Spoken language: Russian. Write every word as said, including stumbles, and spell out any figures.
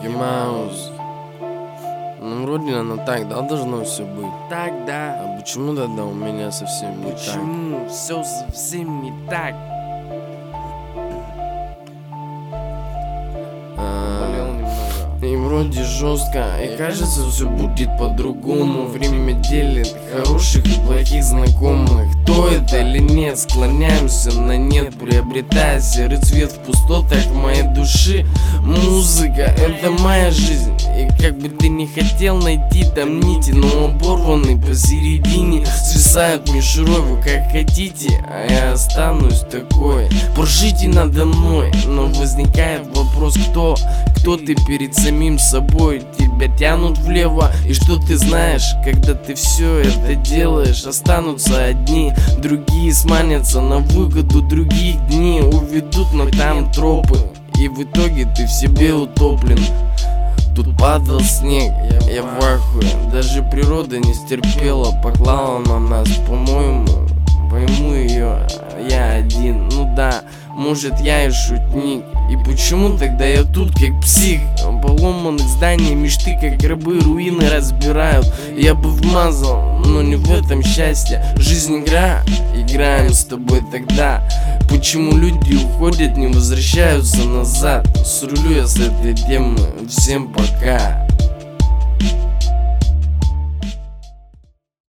Микки Маус. Ну вроде оно так, да, должно все быть. Так, да. А почему тогда у меня совсем не Почему все совсем не так? так? А, Болел немного. И вроде жестко, и кажется все будет по-другому. Время делит хороших и плохих знакомых. Кто это или нет, склоняемся на нет, приобретая серый цвет в пустотах моей души. Музыка — это моя жизнь, и как бы ты не хотел найти там нити, но оборваны посередине, свисают мишурой, вы как хотите, а я останусь такой. Прожите надо мной, но возникает вопрос, кто? Кто ты перед самим собой? Тебя тянут влево, и что ты знаешь, когда ты все это делаешь? Останутся одни, другие сманятся на выгоду других дней, уведут на там тропы, и в итоге ты в себе утоплен. Тут падал снег, я в ахуе, даже природа не стерпела, поклала на нас, по-моему, пойму ее я один. Ну да, может я и шутник, и почему тогда я тут как псих? Поломанных зданий мечты как гробы руины разбирают. Я бы вмазал, но не в этом счастье. Жизнь игра, играем с тобой тогда. Почему люди уходят, не возвращаются назад? Срулю я с этой темы, всем пока.